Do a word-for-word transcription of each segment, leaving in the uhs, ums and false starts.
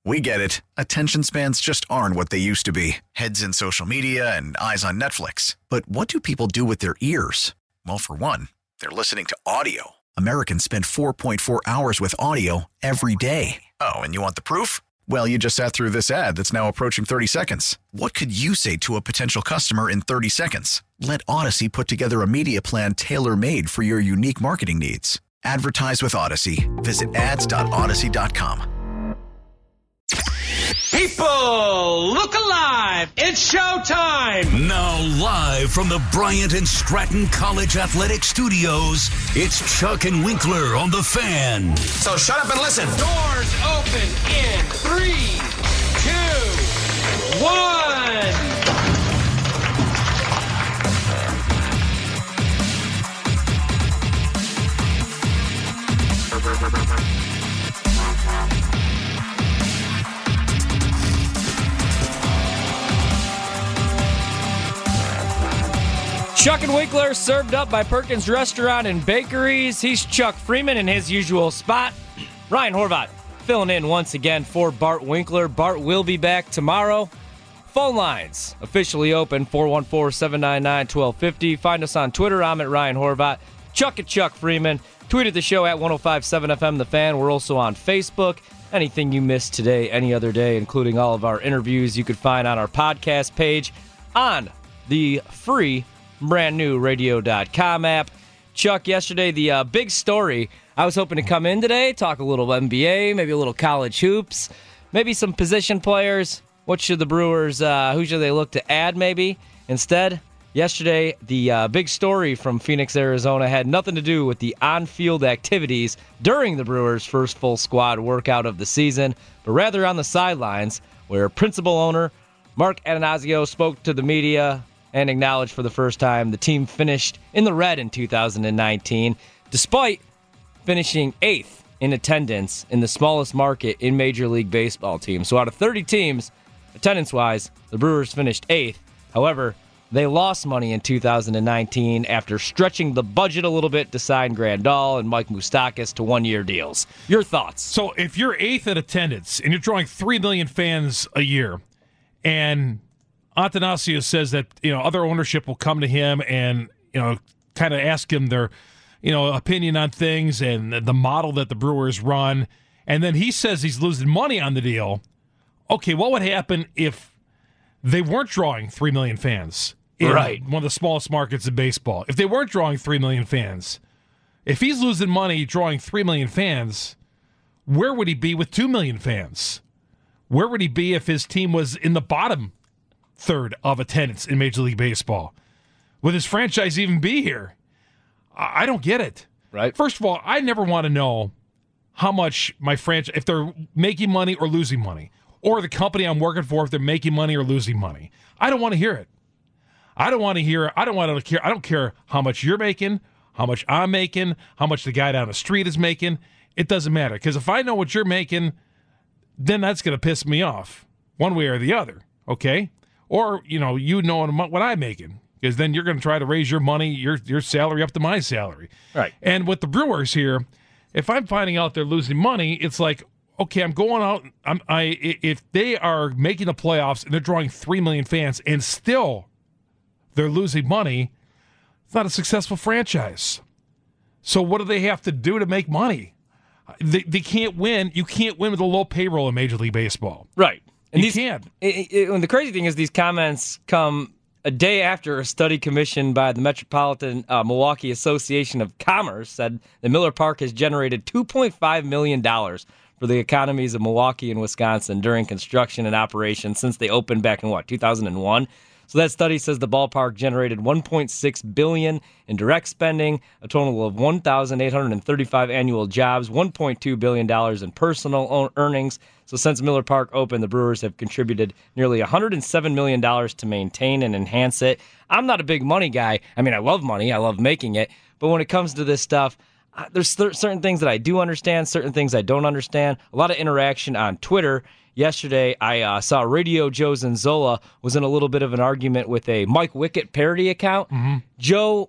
We get it. Attention spans just aren't what they used to be. Heads in social media and eyes on Netflix. But what do people do with their ears? Well, for one, they're listening to audio. Americans spend four point four hours with audio every day. Oh, and you want the proof? Well, you just sat through this ad that's now approaching thirty seconds. What could you say to a potential customer in thirty seconds? Let Odyssey put together a media plan tailor-made for your unique marketing needs. Advertise with Odyssey. Visit ads dot odyssey dot com. People, look alive! It's showtime! Now live from the Bryant and Stratton College Athletic Studios, it's Chuck and Winkler on The Fan. So shut up and listen. Doors open in three, two, one. Chuck and Winkler, served up by Perkins Restaurant and Bakeries. He's Chuck Freeman in his usual spot. Ryan Horvat filling in once again for Bart Winkler. Bart will be back tomorrow. Phone lines officially open, four one four, seven nine nine, one two five zero. Find us on Twitter. I'm at Ryan Horvat. Chuck at Chuck Freeman. Tweet at the show at ten fifty-seven F M The Fan. We're also on Facebook. Anything you missed today, any other day, including all of our interviews, you could find on our podcast page on the free brand new radio dot com app. Chuck, yesterday, the uh, big story, I was hoping to come in today, talk a little N B A, maybe a little college hoops, maybe some position players. What should the Brewers, uh, who should they look to add maybe? Instead, yesterday, the uh, big story from Phoenix, Arizona had nothing to do with the on-field activities during the Brewers' first full squad workout of the season, but rather on the sidelines, where principal owner Mark Attanasio spoke to the media and acknowledged for the first time the team finished in the red in two thousand nineteen, despite finishing eighth in attendance in the smallest market in Major League Baseball teams. So out of thirty teams, attendance-wise, the Brewers finished eighth. However, they lost money in two thousand nineteen after stretching the budget a little bit to sign Grandal and Mike Moustakas to one-year deals. Your thoughts? So if you're eighth in attendance and you're drawing three million fans a year, and Attanasio says that, you know, other ownership will come to him and, you know, kind of ask him their, you know, opinion on things and the model that the Brewers run, and then he says he's losing money on the deal. Okay, what would happen if they weren't drawing three million fans in right. one of the smallest markets in baseball? If they weren't drawing three million fans, if he's losing money drawing three million fans, where would he be with two million fans? Where would he be if his team was in the bottom third of attendance in Major League Baseball? Would his franchise even be here? I don't get it. Right. First of all, I never want to know how much my franchise, if they're making money or losing money, or the company I'm working for, if they're making money or losing money. I don't want to hear it. I don't want to hear, I don't want to care, I don't care how much you're making, how much I'm making, how much the guy down the street is making. It doesn't matter. Because if I know what you're making, then that's going to piss me off one way or the other. Okay? Or, you know, you know what I'm making, because then you're going to try to raise your money, your your salary up to my salary. Right. And with the Brewers here, if I'm finding out they're losing money, it's like, okay, I'm going out. I'm, I if they are making the playoffs and they're drawing three million fans and still they're losing money, it's not a successful franchise. So what do they have to do to make money? They they can't win. You can't win with a low payroll in Major League Baseball. Right. And you these, can't. It, it, and the crazy thing is these comments come a day after a study commissioned by the Metropolitan uh, Milwaukee Association of Commerce said that Miller Park has generated two point five million dollars for the economies of Milwaukee and Wisconsin during construction and operation since they opened back in, what, two thousand one? So that study says the ballpark generated one point six billion dollars in direct spending, a total of one thousand eight hundred thirty-five annual jobs, one point two billion dollars in personal earnings. So since Miller Park opened, the Brewers have contributed nearly one hundred seven million dollars to maintain and enhance it. I'm not a big money guy. I mean, I love money. I love making it. But when it comes to this stuff, there's certain things that I do understand, certain things I don't understand. A lot of interaction on Twitter. Yesterday, I uh, saw Radio Joe Zanzola was in a little bit of an argument with a Mike Wickett parody account. Mm-hmm. Joe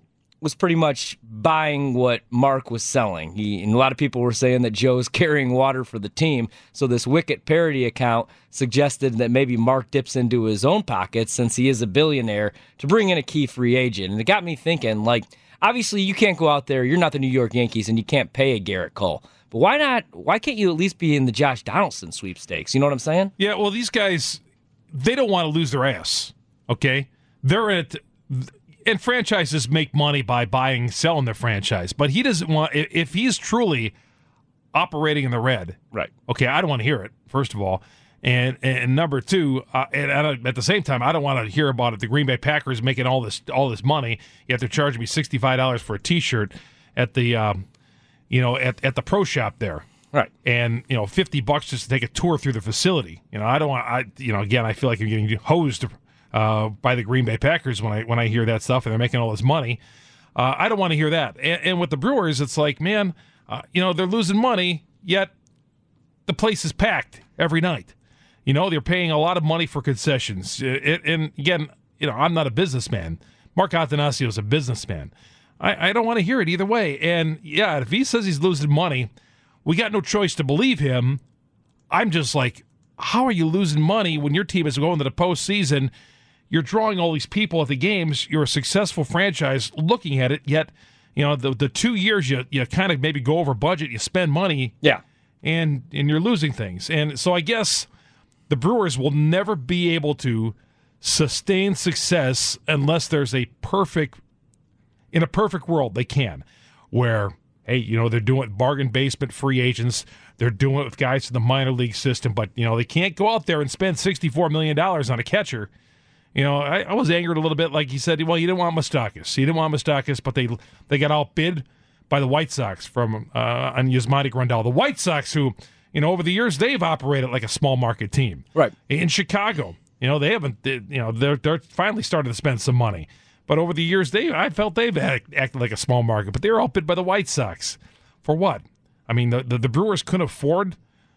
was pretty much buying what Mark was selling. He, and a lot of people were saying that Joe's carrying water for the team. So this Wicket parody account suggested that maybe Mark dips into his own pockets since he is a billionaire to bring in a key free agent. And it got me thinking, like, obviously you can't go out there. You're not the New York Yankees and you can't pay a Garrett Cole. But why not? Why can't you at least be in the Josh Donaldson sweepstakes? You know what I'm saying? Yeah, well, these guys, they don't want to lose their ass, okay? They're at, and franchises make money by buying, selling their franchise. But he doesn't want, if he's truly operating in the red, right? Okay, I don't want to hear it, first of all. And and number two, uh, and I don't, at the same time, I don't want to hear about it. The Green Bay Packers making all this all this money. You have to charge me sixty-five dollars for a T-shirt at the, um, you know, at, at the pro shop there. Right. And, you know, fifty bucks just to take a tour through the facility. You know, I don't want, I, you know, again, I feel like I'm getting hosed uh, by the Green Bay Packers when I when I hear that stuff and they're making all this money. Uh, I don't want to hear that. And, and with the Brewers, it's like, man, uh, you know, they're losing money, yet the place is packed every night. You know, they're paying a lot of money for concessions. It, and again, you know, I'm not a businessman. Mark Attanasio is a businessman. I, I don't want to hear it either way. And yeah, if he says he's losing money, we got no choice to believe him. I'm just like, how are you losing money when your team is going to the postseason? You're drawing all these people at the games. You're a successful franchise looking at it, yet, you know, the the two years you you kind of maybe go over budget, you spend money, yeah, and and you're losing things. And so I guess the Brewers will never be able to sustain success unless there's a perfect, in a perfect world, they can, where, hey, you know, they're doing bargain basement free agents. They're doing it with guys in the minor league system, but, you know, they can't go out there and spend sixty-four million dollars on a catcher. You know, I, I was angered a little bit, like he said, well, you didn't want Moustakas. You didn't want Moustakas, but they they got outbid by the White Sox from uh, on Yasmani Grandal. The White Sox, who, you know, over the years, they've operated like a small market team. Right. In Chicago, you know, they haven't, they, you know, they're, they're finally starting to spend some money. But over the years, they I felt they've act, acted like a small market, but they were outbid by the White Sox. For what? I mean, the, the, the Brewers couldn't afford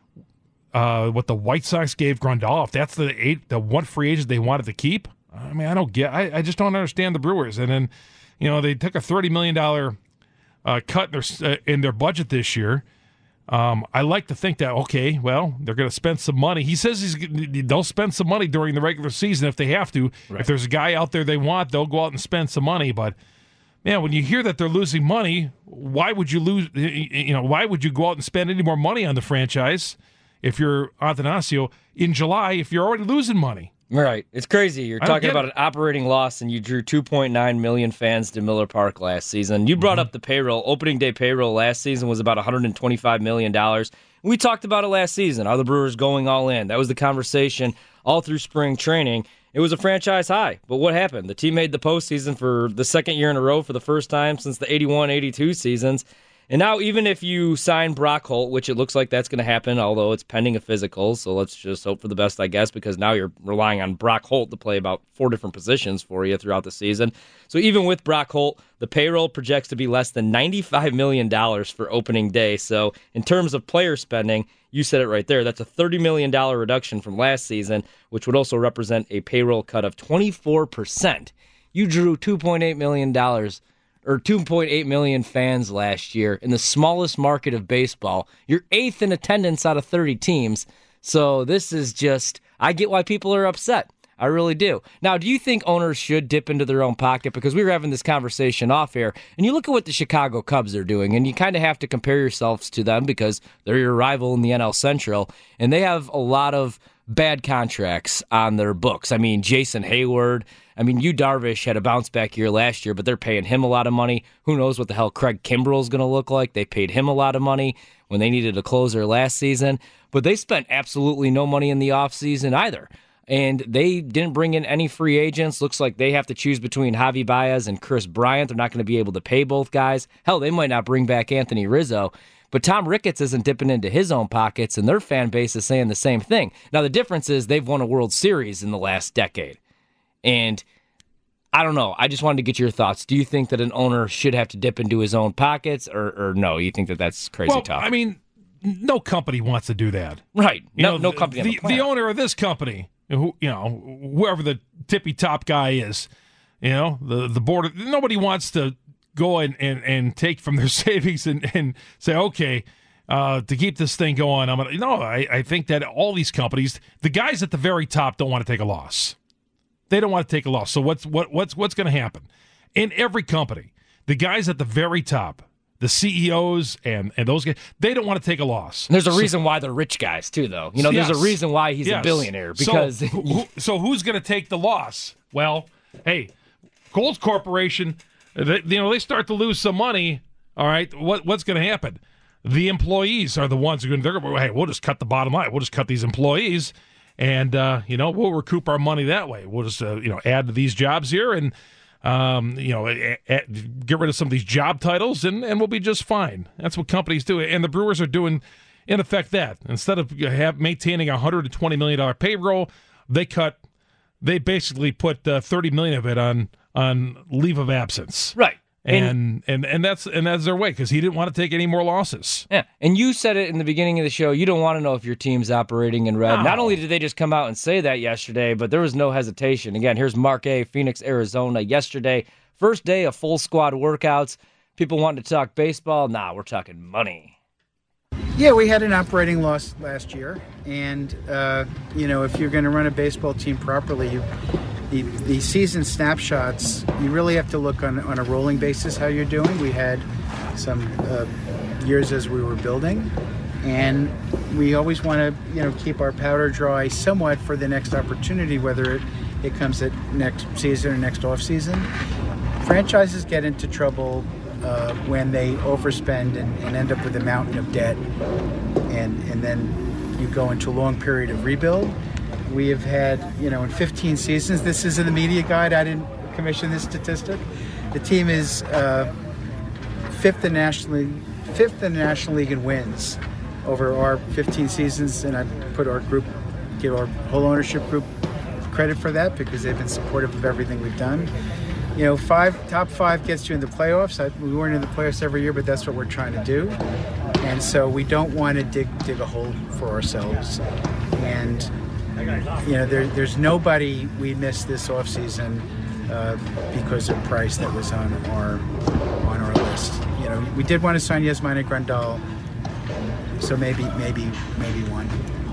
uh, what the White Sox gave Grandal. If that's the eight, the one free agent they wanted to keep, I mean, I don't get. I, I just don't understand the Brewers. And then, you know, they took a thirty million dollars uh, cut in their uh, in their budget this year. Um, I like to think that, okay, well, they're going to spend some money. He says he's they'll spend some money during the regular season if they have to. Right. If there's a guy out there they want, they'll go out and spend some money. But man, when you hear that they're losing money, why would you lose? You know, why would you go out and spend any more money on the franchise if you're Attanasio in July if you're already losing money? Right. It's crazy. You're talking about it. An operating loss, and you drew two point nine million fans to Miller Park last season. You brought mm-hmm. up the payroll. Opening day payroll last season was about one hundred twenty-five million dollars. We talked about it last season. Are the Brewers going all in? That was the conversation all through spring training. It was a franchise high. But what happened? The team made the postseason for the second year in a row for the first time since the eighty-one eighty-two seasons. And now even if you sign Brock Holt, which it looks like that's going to happen, although it's pending a physical, so let's just hope for the best, I guess, because now you're relying on Brock Holt to play about four different positions for you throughout the season. So even with Brock Holt, the payroll projects to be less than ninety-five million dollars for opening day. So in terms of player spending, you said it right there, that's a thirty million dollars reduction from last season, which would also represent a payroll cut of twenty-four percent. You drew two point eight million dollars or two point eight million fans last year in the smallest market of baseball. You're eighth in attendance out of thirty teams. So this is just, I get why people are upset. I really do. Now, do you think owners should dip into their own pocket? Because we were having this conversation off air, and you look at what the Chicago Cubs are doing, and you kind of have to compare yourselves to them because they're your rival in the N L Central, and they have a lot of bad contracts on their books. I mean, Jason Hayward, I mean, Yu Darvish had a bounce-back year last year, but they're paying him a lot of money. Who knows what the hell Craig Kimbrell's going to look like? They paid him a lot of money when they needed a closer last season, but they spent absolutely no money in the offseason either. And they didn't bring in any free agents. Looks like they have to choose between Javi Baez and Chris Bryant. They're not going to be able to pay both guys. Hell, they might not bring back Anthony Rizzo. But Tom Ricketts isn't dipping into his own pockets, and their fan base is saying the same thing. Now, the difference is they've won a World Series in the last decade. And I don't know. I just wanted to get your thoughts. Do you think that an owner should have to dip into his own pockets, or, or no? You think that that's crazy well, tough? I mean, no company wants to do that. Right. You no, know, no company the, on the planet. The owner of this company, who you know, whoever the tippy top guy is, you know, the the board. Nobody wants to go and, and, and take from their savings and, and say, okay, uh, to keep this thing going, I'm gonna. No, I, I think that all these companies, the guys at the very top, don't want to take a loss. They don't want to take a loss. So what's what what's what's going to happen in every company? The guys at the very top, the C E Os and, and those guys, they don't want to take a loss. And there's a so, reason why they're rich guys too, though. You know, yes, there's a reason why he's yes. a billionaire because. So, who, so who's going to take the loss? Well, hey, Kohl's Corporation, they, you know, they start to lose some money. All right, what what's going to happen? The employees are the ones who are going to. They're going to. Hey, we'll just cut the bottom line. We'll just cut these employees. And, uh, you know, we'll recoup our money that way. We'll just, uh, you know, add to these jobs here and, um, you know, a, a, get rid of some of these job titles and, and we'll be just fine. That's what companies do. And the Brewers are doing, in effect, that. Instead of have, maintaining a one hundred twenty million dollars payroll, they cut, they basically put uh, thirty million dollars of it on on leave of absence. Right. And, and and that's and that's their way because he didn't want to take any more losses. Yeah, and you said it in the beginning of the show. You don't want to know if your team's operating in red. No. Not only did they just come out and say that yesterday, but there was no hesitation. Again, here's Mark A., Phoenix, Arizona. Yesterday, first day of full squad workouts. People wanted to talk baseball. Nah, we're talking money. Yeah, we had an operating loss last year, and uh, you know, if you're going to run a baseball team properly, you. The, the season snapshots, you really have to look on, on a rolling basis how you're doing. We had some uh, years as we were building, and we always want to, you know, keep our powder dry somewhat for the next opportunity, whether it, it comes at next season or next off season. Franchises get into trouble uh, when they overspend and, and end up with a mountain of debt, and and then you go into a long period of rebuild. We have had, you know, in fifteen seasons, this is in the media guide, I didn't commission this statistic. The team is uh, fifth in National League, fifth in the National League in wins over our fifteen seasons, and I put our group, give our whole ownership group credit for that because they've been supportive of everything we've done. You know, five top five gets you in the playoffs. I, we weren't in the playoffs every year, but that's what we're trying to do. And so we don't want to dig dig a hole for ourselves. And you know, there, there's nobody we missed this offseason uh, because of price that was on our on our list. You know, we did want to sign Yasmani Grandal, so maybe maybe maybe one.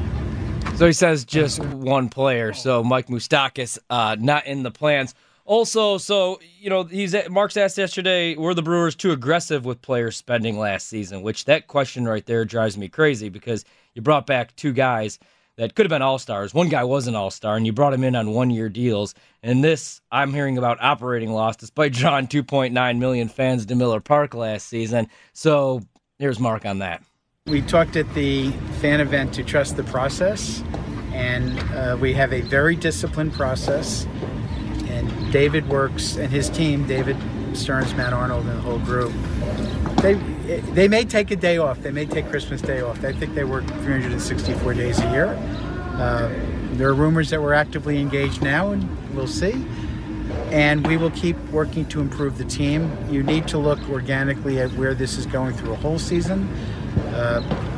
So he says just one player. So Mike Moustakas uh, not in the plans. Also, so you know, he's Mark's asked yesterday, were the Brewers too aggressive with player spending last season? Which that question right there drives me crazy because you brought back two guys that could have been all-stars. One guy was an all-star, and you brought him in on one-year deals. And this, I'm hearing about operating loss, despite drawing two point nine million fans to Miller Park last season. So here's Mark on that. We talked at the fan event to trust the process, and uh, we have a very disciplined process. And David works, and his team, David Stearns, Matt Arnold, and the whole group, they they may take a day off. They may take Christmas Day off. I think they work three hundred sixty-four days a year. Uh, there are rumors that we're actively engaged now, and we'll see. And we will keep working to improve the team. You need to look organically at where this is going through a whole season. Uh,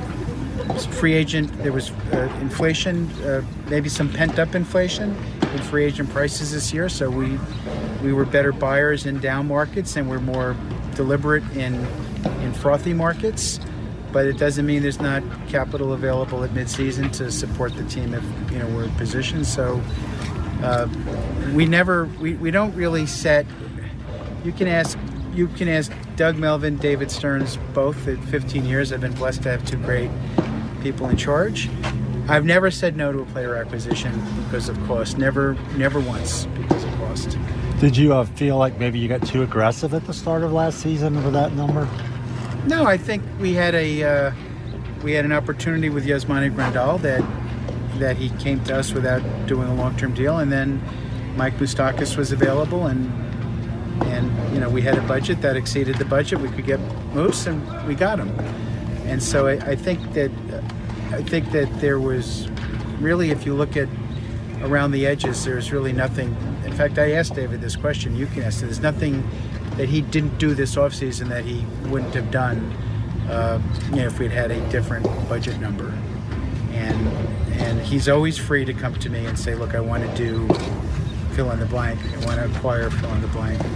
free agent, there was uh, inflation, uh, maybe some pent-up inflation in free agent prices this year. So we we were better buyers in down markets, and we're more deliberate in in frothy markets. But it doesn't mean there's not capital available at midseason to support the team if you know we're in position. So uh, we never we, we don't really set. You can ask you can ask Doug Melvin, David Stearns, both at fifteen years. I've been blessed to have two great people in charge. I've never said no to a player acquisition because of cost. Never, never once because of cost. Did you uh, feel like maybe you got too aggressive at the start of last season with that number? No, I think we had a uh, we had an opportunity with Yasmani Grandal that that he came to us without doing a long-term deal, and then Mike Moustakas was available, and and you know we had a budget that exceeded the budget. We could get Moose, and we got him. And so I, I think that I think that there was really, if you look at around the edges, there's really nothing. In fact, I asked David this question. You can ask. There's nothing that he didn't do this offseason that he wouldn't have done, uh, you know, if we'd had a different budget number. And and he's always free to come to me and say, look, I want to do fill in the blank. I want to acquire fill in the blank.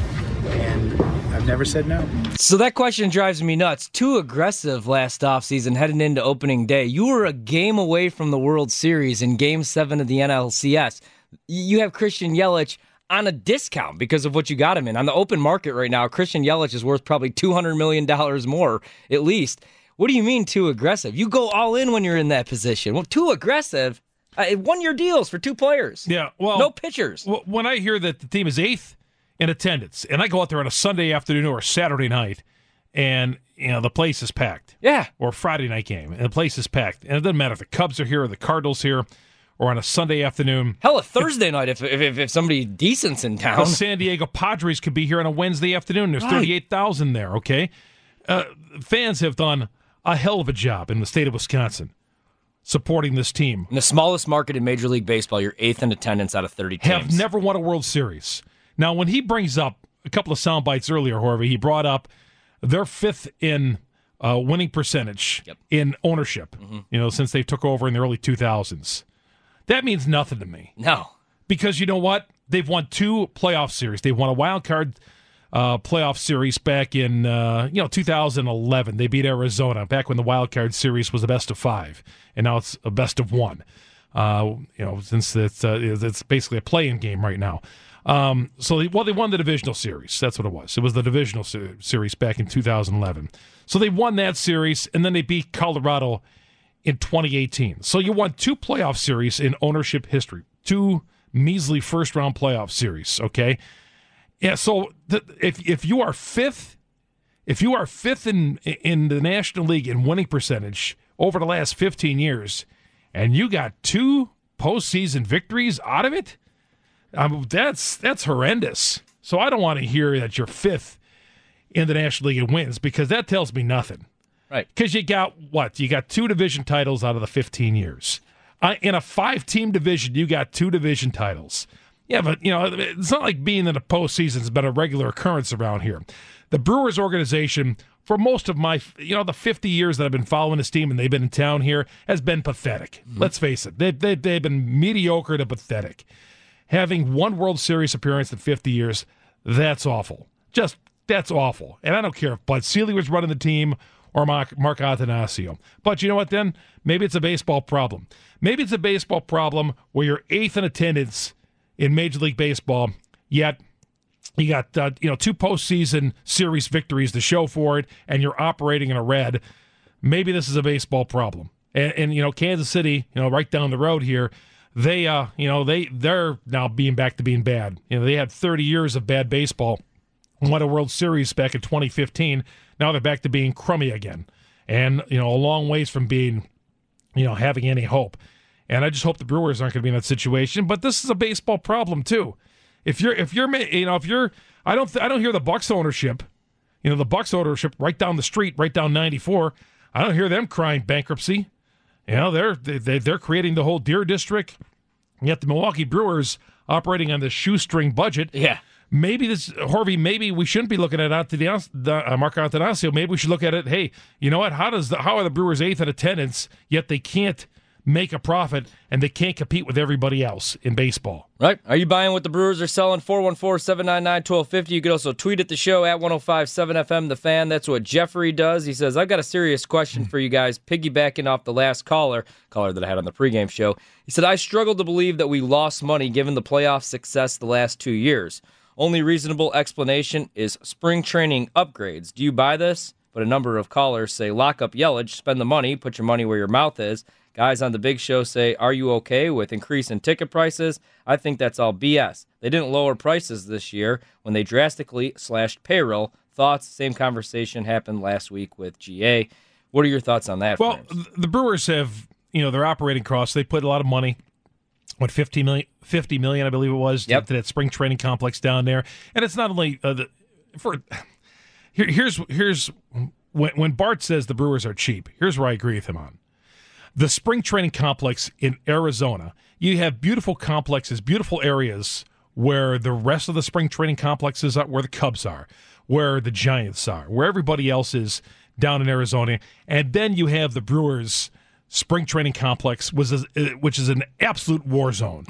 and I've never said no. So that question drives me nuts. Too aggressive last offseason heading into opening day. You were a game away from the World Series in Game seven of the N L C S. You have Christian Yelich on a discount because of what you got him in. On the open market right now, Christian Yelich is worth probably two hundred million dollars more, at least. What do you mean too aggressive? You go all in when you're in that position. Well, too aggressive? Uh, one-year deals for two players. Yeah, well, no pitchers. Well, when I hear that the team is eighth in attendance, and I go out there on a Sunday afternoon or a Saturday night, and you know the place is packed. Yeah. Or a Friday night game, and the place is packed. And it doesn't matter if the Cubs are here or the Cardinals here, or on a Sunday afternoon. Hell, a Thursday night if, if if somebody decent's in town. The San Diego Padres could be here on a Wednesday afternoon. There's right. thirty-eight thousand there, okay? Uh, fans have done a hell of a job in the state of Wisconsin supporting this team. In the smallest market in Major League Baseball, you're eighth in attendance out of thirty teams. Have never won a World Series. Now, when he brings up a couple of sound bites earlier, Horvey, he brought up they're fifth in uh, winning percentage yep. in ownership, mm-hmm. you know, since they took over in the early two thousands. That means nothing to me. No. Because you know what? They've won two playoff series. They won a wild card uh, playoff series back in uh, you know two thousand eleven. They beat Arizona back when the wild card series was a best of five, and now it's a best of one. Uh, you know, since it's uh, it's basically a play-in game right now. Um, so they, well, they won the divisional series. That's what it was. It was the divisional se- series back in two thousand eleven. So they won that series, and then they beat Colorado in twenty eighteen. So you won two playoff series in ownership history, two measly first-round playoff series, okay? Yeah, so th- if if you are fifth, if you are fifth in in the National League in winning percentage over the last fifteen years, and you got two postseason victories out of it, um, that's that's horrendous. So I don't want to hear that you're fifth in the National League in wins because that tells me nothing. Right. Because you got, what? You got two division titles out of the fifteen years. Uh, in a five-team division, you got two division titles. Yeah, but, you know, it's not like being in the postseason has been a regular occurrence around here. The Brewers organization, for most of my, you know, the fifty years that I've been following this team and they've been in town here, has been pathetic. Mm-hmm. Let's face it. They, they, they've been mediocre to pathetic. Having one World Series appearance in fifty years, that's awful. Just, that's awful. And I don't care if Bud Selig was running the team or Mark, Mark Attanasio. But you know what then? Maybe it's a baseball problem. Maybe it's a baseball problem where you're eighth in attendance in Major League Baseball, yet you got uh, you know two postseason series victories to show for it, and you're operating in a red. Maybe this is a baseball problem. And, and you know, Kansas City, you know, right down the road here, they uh you know they they're now being back to being bad. You know, they had thirty years of bad baseball, won a World Series back in twenty fifteen. Now they're back to being crummy again, and you know, a long ways from being, you know, having any hope. And I just hope the Brewers aren't going to be in that situation. But this is a baseball problem too. If you're, if you're, you know, if you're, I don't, th- I don't hear the Bucks ownership, you know, the Bucks ownership right down the street, right down ninety-four. I don't hear them crying bankruptcy. You know, they're they they're creating the whole Deer District. Yet the Milwaukee Brewers operating on this shoestring budget. Yeah. Maybe this, Harvey, maybe we shouldn't be looking at Attanasio, uh, Mark Attanasio. Maybe we should look at it, hey, you know what? How does the, how are the Brewers eighth in attendance, yet they can't make a profit and they can't compete with everybody else in baseball? Right. Are you buying what the Brewers are selling? four one four, seven nine nine, one two five zero. You can also tweet at the show at one oh five point seven F M, The Fan. That's what Jeffrey does. He says, I've got a serious question for you guys, piggybacking off the last caller, caller that I had on the pregame show. He said, I struggle to believe that we lost money given the playoff success the last two years. Only reasonable explanation is spring training upgrades. Do you buy this? But a number of callers say, lock up Yelich, spend the money, put your money where your mouth is. Guys on the big show say, are you okay with increase in ticket prices? I think that's all B S. They didn't lower prices this year when they drastically slashed payroll. Thoughts? Same conversation happened last week with G A. What are your thoughts on that? Well, Frames? The Brewers have, you know, their operating costs. They put a lot of money. What, fifty million, fifty million, I believe it was, yep. to that spring training complex down there. And it's not only uh, the, for here, here's here's when when Bart says the Brewers are cheap. Here's where I agree with him on the spring training complex in Arizona. You have beautiful complexes, beautiful areas where the rest of the spring training complexes are, where the Cubs are, where the Giants are, where everybody else is down in Arizona, and then you have the Brewers spring training complex, was which is an absolute war zone.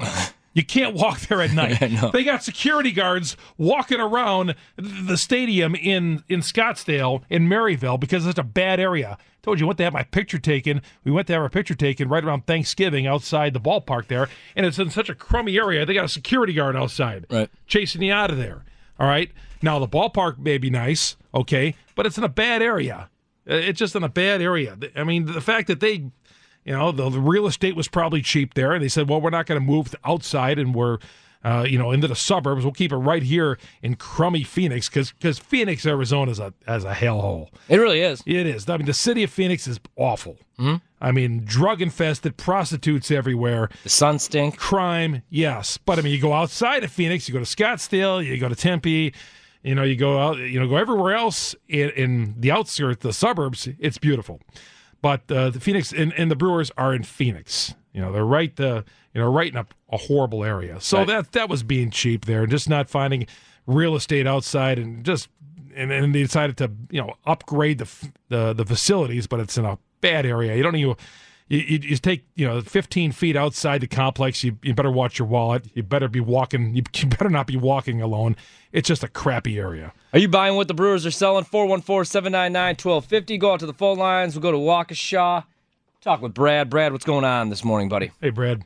You can't walk there at night. They got security guards walking around the stadium in, in Scottsdale, in Maryville, because it's such a bad area. I told you, I went to have my picture taken. We went to have our picture taken right around Thanksgiving outside the ballpark there, and it's in such a crummy area. They got a security guard outside right. chasing you out of there. All right? Now, the ballpark may be nice, okay, but it's in a bad area. It's just in a bad area. I mean, the fact that they... You know, the, the real estate was probably cheap there. And they said, well, we're not going to move outside and we're, uh, you know, into the suburbs. We'll keep it right here in crummy Phoenix because because Phoenix, Arizona is a, as a hellhole. It really is. It is. I mean, the city of Phoenix is awful. Mm-hmm. I mean, drug-infested, prostitutes everywhere. The sun stink. Crime, yes. But, I mean, you go outside of Phoenix, you go to Scottsdale, you go to Tempe, you know, you go out, you know, go everywhere else in, in the outskirts, the suburbs, it's beautiful. But uh, the Phoenix and, and the Brewers are in Phoenix. You know, they're right, uh, you know, right in a, a horrible area. So right. that that was being cheap there, and just not finding real estate outside, and just and, and they decided to you know upgrade the the the facilities, but it's in a bad area. You don't even you, you, you take you know fifteen feet outside the complex. You you better watch your wallet. You better be walking. You, you better not be walking alone. It's just a crappy area. Are you buying what the Brewers are selling? four one four, seven nine nine, one two five zero. Go out to the phone lines. We'll go to Waukesha. Talk with Brad. Brad, what's going on this morning, buddy? Hey, Brad.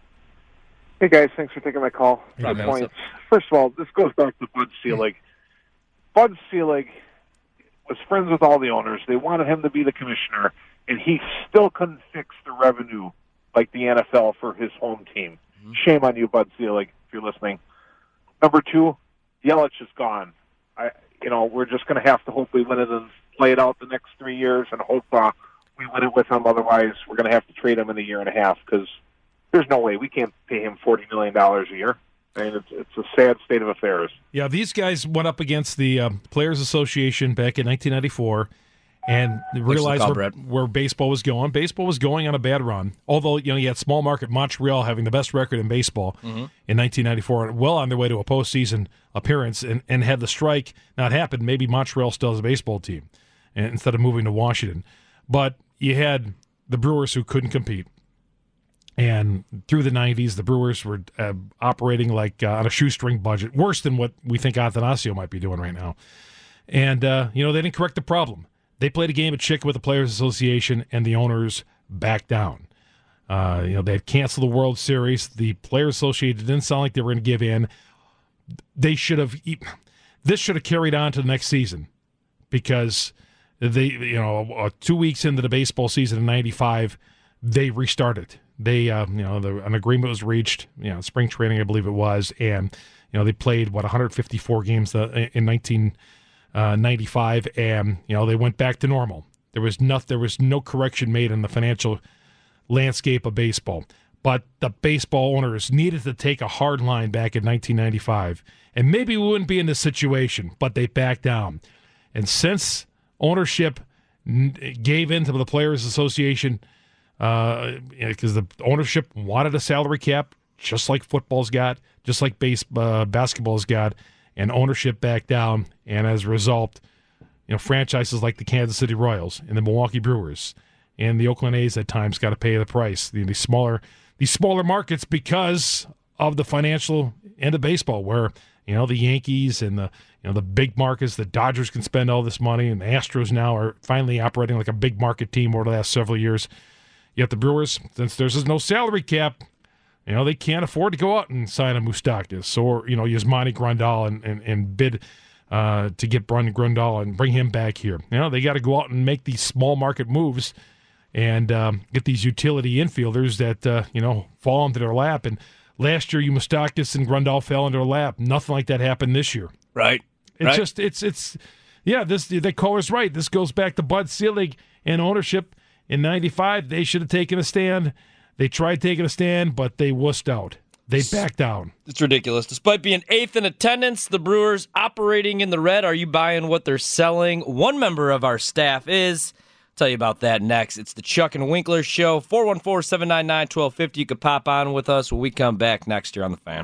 Hey, guys. Thanks for taking my call. Hey, Good points. First of all, this goes back to Bud Selig. Bud Selig was friends with all the owners. They wanted him to be the commissioner, and he still couldn't fix the revenue like the N F L for his home team. Mm-hmm. Shame on you, Bud Selig, if you're listening. Number two, Yelich is gone. I, you know, we're just going to have to hope we win it and play it out the next three years and hope uh, we win it with him. Otherwise, we're going to have to trade him in a year and a half because there's no way we can't pay him forty million dollars a year. I mean, it's, it's a sad state of affairs. Yeah, these guys went up against the uh, Players Association back in nineteen ninety-four and realized where, where baseball was going. Baseball was going on a bad run. Although, you know, you had small market Montreal having the best record in baseball mm-hmm. in nineteen ninety-four, well on their way to a postseason appearance, and, and had the strike not happened, maybe Montreal still has a baseball team and, instead of moving to Washington. But you had the Brewers who couldn't compete. And through the nineties, the Brewers were uh, operating like uh, on a shoestring budget, worse than what we think Athanasio might be doing right now. And, uh, you know, they didn't correct the problem. They played a game of chicken with the Players Association, and the owners backed down. Uh, you know, they had canceled the World Series. The Players Association didn't sound like they were going to give in. They should have – this should have carried on to the next season because they, you know, uh, two weeks into the baseball season in ninety-five, they restarted. They, uh, you know, the, an agreement was reached, you know, spring training, I believe it was, and, you know, they played, what, one hundred fifty-four games in nineteen ninety-five, and, you know, they went back to normal. There was no, there was no correction made in the financial landscape of baseball. But the baseball owners needed to take a hard line back in nineteen ninety-five, and maybe we wouldn't be in this situation, but they backed down. And since ownership gave in to the Players Association, because uh, the ownership wanted a salary cap, just like football's got, just like base uh, basketball's got, and ownership backed down. And as a result, you know, franchises like the Kansas City Royals and the Milwaukee Brewers and the Oakland A's at times got to pay the price. The, the smaller, these smaller markets because of the financial end of baseball, where you know the Yankees and the you know the big markets, the Dodgers can spend all this money, and the Astros now are finally operating like a big market team over the last several years. Yet the Brewers, since there's no salary cap, you know, they can't afford to go out and sign a Moustakas or, you know, Yasmani Grandal and, and, and bid uh, to get Brun Grandal and bring him back here. You know, they got to go out and make these small market moves and um, get these utility infielders that, uh, you know, fall into their lap. And last year, you Moustakas and Grandal fell into their lap. Nothing like that happened this year. Right. It's right. just, it's, it's, yeah, this, the caller's right. This goes back to Bud Selig and ownership. In ninety-five, they should have taken a stand. They tried taking a stand, but they wussed out. They backed down. It's ridiculous. Despite being eighth in attendance, the Brewers operating in the red. Are you buying what they're selling? One member of our staff is. I'll tell you about that next. It's the Chuck and Winkler Show. four one four, seven nine nine, one two five zero. You can pop on with us when we come back next year on The Fan.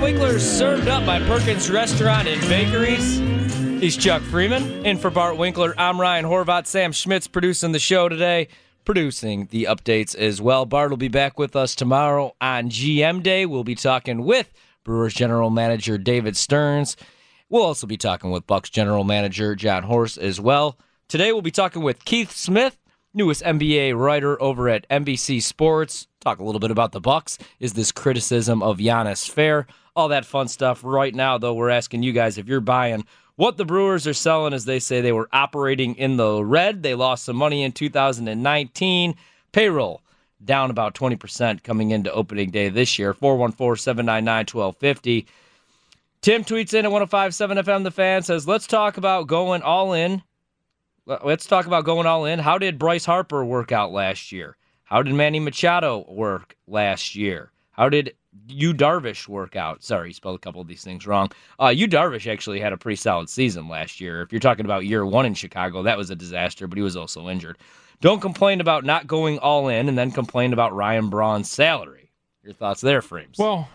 Winkler is served up by Perkins Restaurant and Bakeries. He's Chuck Freeman. In for Bart Winkler, I'm Ryan Horvat. Sam Schmitz producing the show today, producing the updates as well. Bart will be back with us tomorrow on G M Day. We'll be talking with Brewers general manager David Stearns. We'll also be talking with Bucks general manager John Horst as well. Today we'll be talking with Keith Smith, newest N B A writer over at N B C Sports. Talk a little bit about the Bucks. Is this criticism of Giannis fair? All that fun stuff. Right now, though, we're asking you guys if you're buying what the Brewers are selling. As they say, they were operating in the red. They lost some money in two thousand nineteen. Payroll down about twenty percent coming into opening day this year. four one four, seven nine nine, one two five zero. Tim tweets in at one oh five point seven F M. The Fan says, let's talk about going all in. Let's talk about going all in. How did Bryce Harper work out last year? How did Manny Machado work last year? How did Yu Darvish work out? Sorry, you spelled a couple of these things wrong. Uh, Yu Darvish actually had a pretty solid season last year. If you're talking about year one in Chicago, that was a disaster, but he was also injured. Don't complain about not going all in and then complain about Ryan Braun's salary. Your thoughts there, Frames? Well,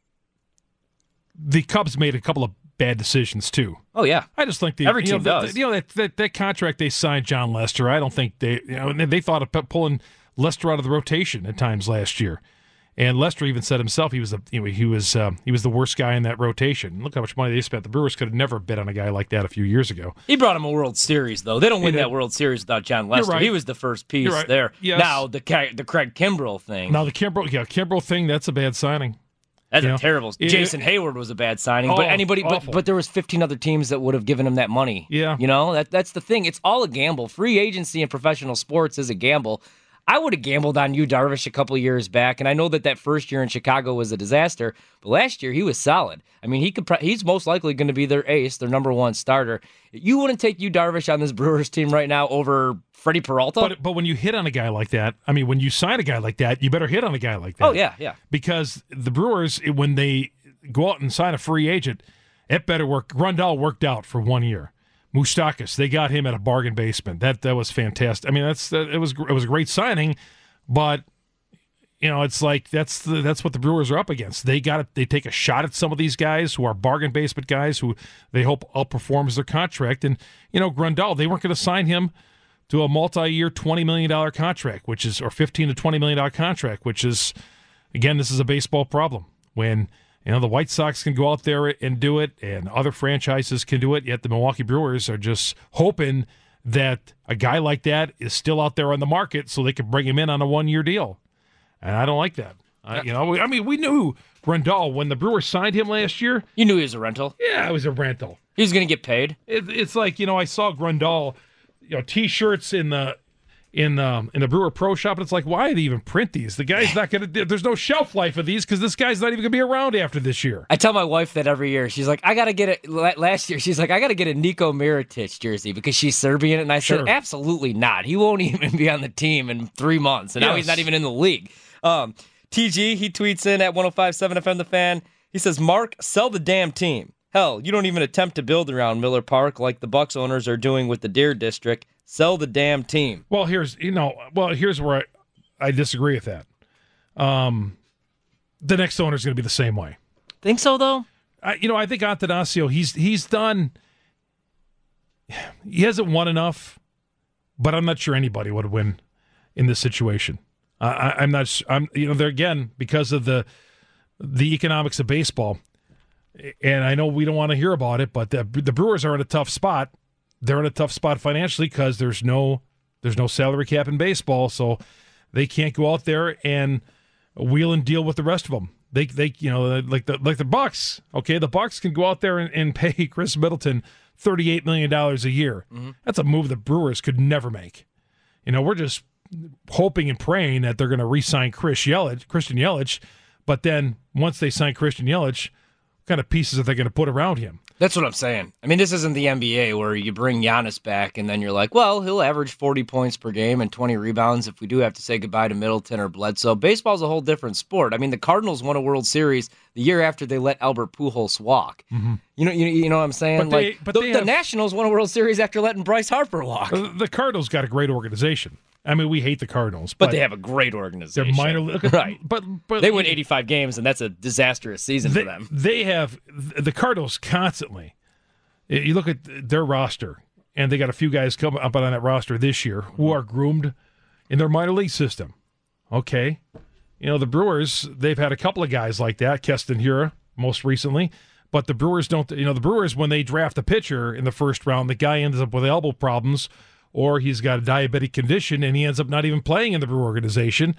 the Cubs made a couple of bad decisions, too. Oh, yeah. I just think the, Every you team know, the, does. the, you know that, that that contract they signed John Lester, I don't think they, you know, they thought of pulling Lester out of the rotation at times last year. And Lester even said himself he was a, you know, he was uh, he was the worst guy in that rotation. Look how much money they spent. The Brewers could have never bet on a guy like that a few years ago. He brought him a World Series, though. They don't win that World Series without John Lester. Right. He was the first piece right. there. Yes. Now, the the Craig Kimbrell thing. Now, the Kimbrell, yeah, Kimbrell thing, that's a bad signing. That's you a know? terrible. It, Jason Hayward was a bad signing, oh, but anybody, but, awful. but there was fifteen other teams that would have given him that money. Yeah, you know that that's the thing. It's all a gamble. Free agency in professional sports is a gamble. I would have gambled on Yu Darvish a couple of years back, and I know that that first year in Chicago was a disaster, but last year he was solid. I mean, he could. He's most likely going to be their ace, their number one starter. You wouldn't take Yu Darvish on this Brewers team right now over Freddie Peralta? But but when you hit on a guy like that, I mean, when you sign a guy like that, you better hit on a guy like that. Oh, yeah, yeah. Because the Brewers, when they go out and sign a free agent, it better work. Grandal worked out for one year. Moustakas, they got him at a bargain basement. That that was fantastic. I mean, that's it was it was a great signing, but you know, it's like that's the, that's what the Brewers are up against. They got it. They take a shot at some of these guys who are bargain basement guys who they hope outperforms their contract. And you know, Grandal, they weren't going to sign him to a multi-year twenty million dollars contract, which is or fifteen to twenty million dollars contract, which is again, this is a baseball problem when. You know, the White Sox can go out there and do it, and other franchises can do it, yet the Milwaukee Brewers are just hoping that a guy like that is still out there on the market so they can bring him in on a one-year deal. And I don't like that. I, you know, I mean, we knew Grandal, when the Brewers signed him last year. You knew he was a rental. Yeah, it was a rental. He was going to get paid. It, it's like, you know, I saw Grandal, you know, T-shirts in the in um, in the Brewer Pro Shop, and it's like, why do they even print these? The guy's not going to, there's no shelf life of these because this guy's not even going to be around after this year. I tell my wife that every year. She's like, I got to get it. Last year, she's like, I got to get a Nico Mirotic jersey because she's Serbian. And I said, Sure. Absolutely not. He won't even be on the team in three months. And now Yes. he's not even in the league. Um, T G, he tweets in at one oh five point seven F M The Fan. He says, Mark, sell the damn team. Hell, you don't even attempt to build around Miller Park like the Bucks owners are doing with the Deer District. Sell the damn team. Well, here's you know, well, here's where I, I disagree with that. Um, the next owner is going to be the same way. Think so, though? I, you know, I think Attanasio, he's he's done. He hasn't won enough, but I'm not sure anybody would win in this situation. Uh, I, I'm not. I'm you know, there again because of the the economics of baseball, and I know we don't want to hear about it, but the the Brewers are in a tough spot. They're in a tough spot financially because there's no there's no salary cap in baseball, so they can't go out there and wheel and deal with the rest of them. They they you know like the like the Bucks. Okay, the Bucks can go out there and, and pay Chris Middleton thirty-eight million dollars a year. Mm-hmm. That's a move the Brewers could never make. You know, we're just hoping and praying that they're going to re-sign Chris Yelich, Christian Yelich, but then once they sign Christian Yelich, what kind of pieces are they going to put around him? That's what I'm saying. I mean, this isn't the N B A where you bring Giannis back and then you're like, well, he'll average forty points per game and twenty rebounds if we do have to say goodbye to Middleton or Bledsoe. Baseball's a whole different sport. I mean, the Cardinals won a World Series the year after they let Albert Pujols walk. Mm-hmm. You know, you, you know what I'm saying? But they, like but the, they the have, Nationals won a World Series after letting Bryce Harper walk. The Cardinals got a great organization. I mean, we hate the Cardinals, but, but they have a great organization. They're minor league, right? But but they win eighty-five games, and that's a disastrous season they, for them. They have the Cardinals constantly. You look at their roster, and they got a few guys coming up on that roster this year who are groomed in their minor league system. Okay, you know the Brewers. They've had a couple of guys like that, Keston Hiura most recently. But the Brewers don't. You know the Brewers, when they draft a pitcher in the first round, the guy ends up with elbow problems, or he's got a diabetic condition, and he ends up not even playing in the Brewer organization.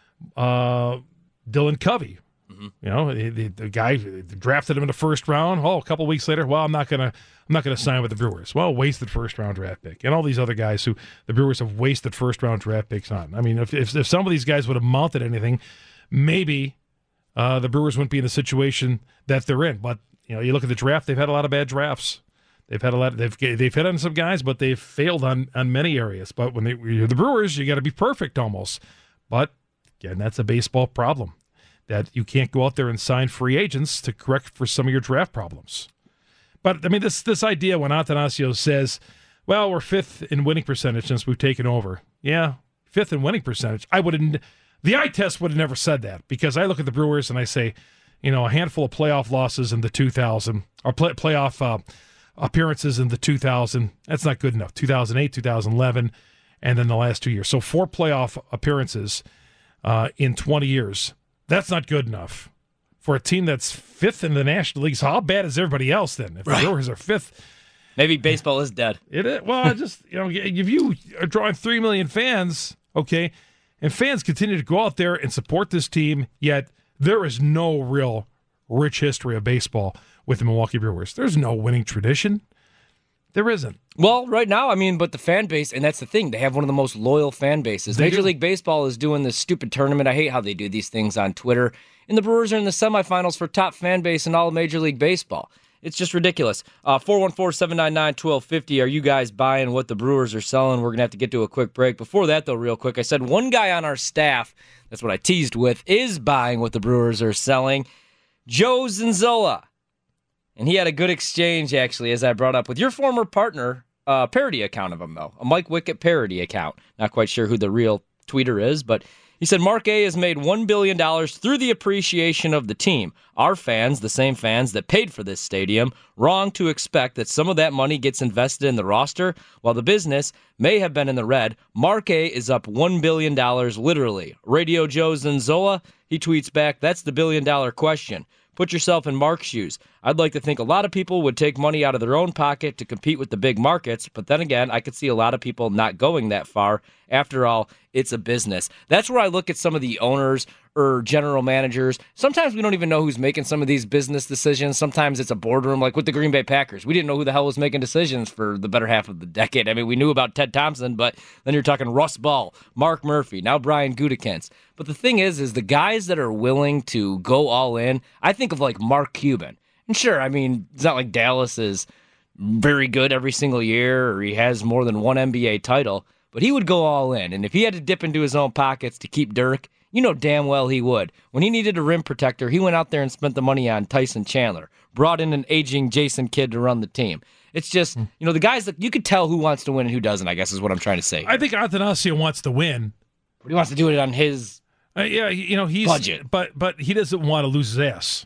Uh, Dylan Covey, mm-hmm. you know, the, the, the guy drafted him in the first round. Oh, a couple weeks later, well, I'm not gonna, I'm not gonna sign with the Brewers. Well, wasted first round draft pick, and all these other guys who the Brewers have wasted first round draft picks on. I mean, if if, if some of these guys would have mounted anything, maybe uh, the Brewers wouldn't be in the situation that they're in. But you know, you look at the draft; they've had a lot of bad drafts. They've had a lot. They've they've hit on some guys, but they've failed on, on many areas. But when they, you're the Brewers, you got to be perfect almost. But again, that's a baseball problem that you can't go out there and sign free agents to correct for some of your draft problems. But I mean, this this idea when Attanasio says, "Well, we're fifth in winning percentage since we've taken over." Yeah, fifth in winning percentage. I would the eye test would have never said that because I look at the Brewers and I say, you know, a handful of playoff losses in the two thousand or play, playoff. Uh, appearances in the two thousand, that's not good enough. two thousand eight, two thousand eleven, and then the last two years. So four playoff appearances uh, in twenty years. That's not good enough for a team that's fifth in the National League. So how bad is everybody else then? If right. the Brewers are fifth. Maybe baseball is dead. It is. Well, I just, you know, if you are drawing three million fans, okay, and fans continue to go out there and support this team, yet there is no real rich history of baseball with the Milwaukee Brewers. There's no winning tradition. There isn't. Well, right now, I mean, but the fan base, and that's the thing, they have one of the most loyal fan bases. They Major do. League Baseball is doing this stupid tournament. I hate how they do these things on Twitter. And the Brewers are in the semifinals for top fan base in all of Major League Baseball. It's just ridiculous. Uh, four one four, seven nine nine, one two five zero. Are you guys buying what the Brewers are selling? We're going to have to get to a quick break. Before that, though, real quick, I said one guy on our staff, that's what I teased with, is buying what the Brewers are selling. Joe Zinzola. And he had a good exchange, actually, as I brought up, with your former partner, a uh, parody account of him, though. A Mike Wickett parody account. Not quite sure who the real tweeter is, but he said, Mark A has made one billion dollars through the appreciation of the team. Our fans, the same fans that paid for this stadium, wrong to expect that some of that money gets invested in the roster, while the business may have been in the red. Mark A is up one billion dollars, literally. Radio Joe Zinzola, he tweets back, that's the billion-dollar question. Put yourself in Mark's shoes. I'd like to think a lot of people would take money out of their own pocket to compete with the big markets, but then again, I could see a lot of people not going that far. After all, it's a business. That's where I look at some of the owners or general managers. Sometimes we don't even know who's making some of these business decisions. Sometimes it's a boardroom, like with the Green Bay Packers. We didn't know who the hell was making decisions for the better half of the decade. I mean, we knew about Ted Thompson, but then you're talking Russ Ball, Mark Murphy, now Brian Gutekunst. But the thing is, is the guys that are willing to go all in, I think of like Mark Cuban. And sure, I mean, it's not like Dallas is very good every single year or he has more than one N B A title, but he would go all in. And if he had to dip into his own pockets to keep Dirk, you know damn well he would. When he needed a rim protector, he went out there and spent the money on Tyson Chandler, brought in an aging Jason Kidd to run the team. It's just, you know, the guys that you could tell who wants to win and who doesn't, I guess is what I'm trying to say. I think Attanasio wants to win. But he wants to do it on his uh, yeah, you know, he's budget. But but he doesn't want to lose his ass.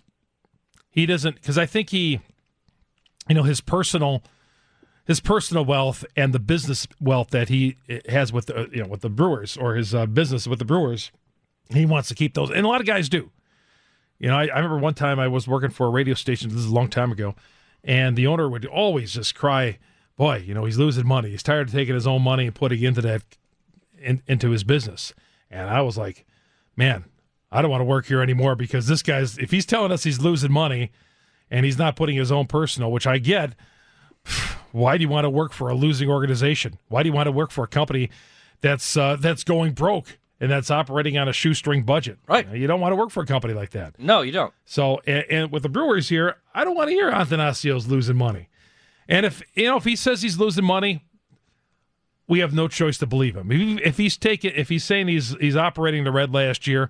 He doesn't, because I think he, you know, his personal, his personal wealth and the business wealth that he has with the, you know, with the Brewers or his uh, business with the Brewers, he wants to keep those, and a lot of guys do. You know, I, I remember one time I was working for a radio station. This is a long time ago, and the owner would always just cry, "Boy, you know, he's losing money. He's tired of taking his own money and putting into that, in, into his business." And I was like, "Man, I don't want to work here anymore because this guy's, if he's telling us he's losing money and he's not putting his own personal," which I get, why do you want to work for a losing organization? Why do you want to work for a company that's uh, that's going broke and that's operating on a shoestring budget? Right. You know, you don't want to work for a company like that. No, you don't. So, and, and with the Brewers here, I don't want to hear Athanasio's losing money. And if, you know, if he says he's losing money, we have no choice to believe him. If he's taking, if he's saying he's he's operating the red last year,